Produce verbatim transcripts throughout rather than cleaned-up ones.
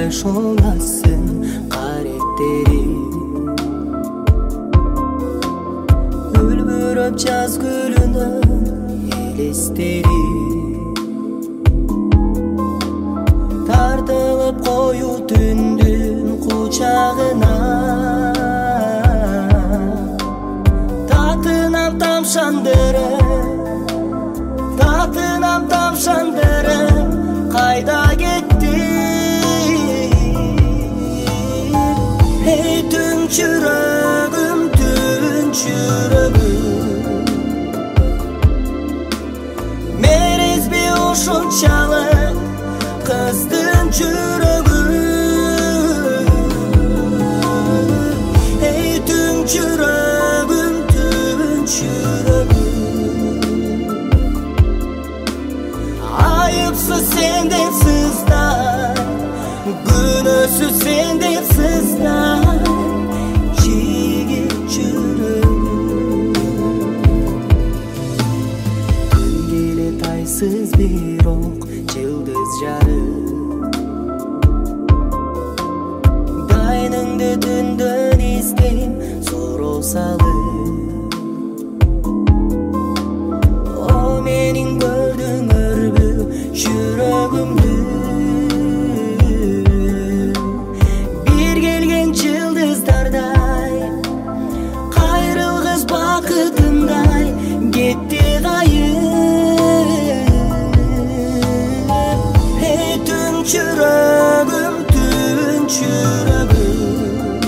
жаш оңасын каректери. Үлбүрөп жаз гүлүнүн элестери, тартылып коюу түндүн кучагына. Татынам тамшандырып, татынам тамшандырып, кайда кетти? Эй түн чүрөгүм, түн чүрөгүм, мерезби ушунчалык кыздын жүрөгү. Эй түн чүрөгүм, түн чүрөгүм, айыпсыз сен деп сыздай, күнөөсүз сен деп сыздай, жигит жүрөгүм. Күн келет айсыз бирок жылдыз жарып, дайныңды түндөн издейм сороо салып. О менин көрдүң өрбү жүрөгүмдү, бир келген жылдыздардай, кайрылгыс бакытымдай кетти кайып. Эй түн чүрөгүм, түн чүрөгүм,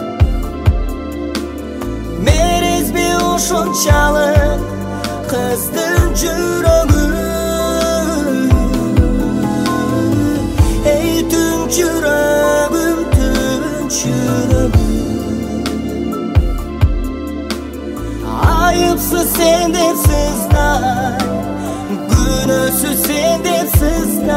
мерезби ушунчалык кыздын жүрөгү. Эй түн чүрөгүм, түн чүрөгүм, айыпсыз сен деп сыздай, күнөөсүз сен деп сыздай.